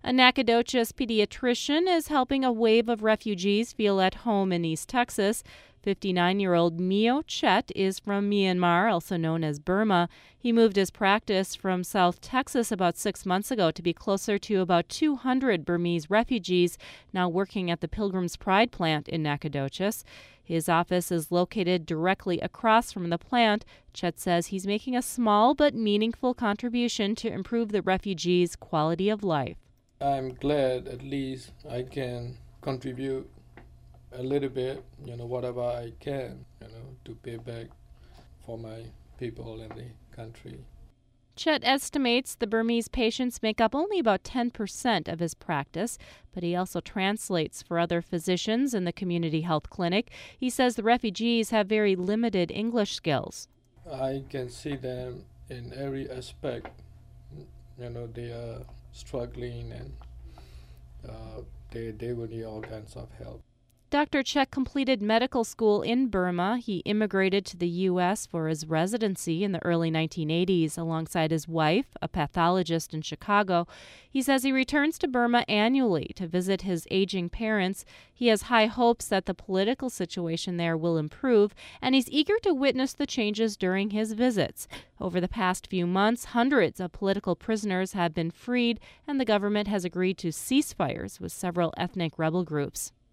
A Nacogdoches pediatrician is helping a wave of refugees feel at home in East Texas. 59-year-old Mio Chet is from Myanmar, also known as Burma. He moved his practice from South Texas about 6 months ago to be closer to about 200 Burmese refugees now working at the Pilgrim's Pride plant in Nacogdoches. His office is located directly across from the plant. Chet says he's making a small but meaningful contribution to improve the refugees' quality of life. I'm glad at least I can contribute a little bit, whatever I can, to pay back for my people in the country. Chet estimates the Burmese patients make up only about 10% of his practice, but he also translates for other physicians in the community health clinic. He says the refugees have very limited English skills. I can see them in every aspect. They are struggling and they will need all kinds of help. Dr. Chet completed medical school in Burma. He immigrated to the U.S. for his residency in the early 1980s alongside his wife, a pathologist in Chicago. He says he returns to Burma annually to visit his aging parents. He has high hopes that the political situation there will improve, and he's eager to witness the changes during his visits. Over the past few months, hundreds of political prisoners have been freed, and the government has agreed to ceasefires with several ethnic rebel groups.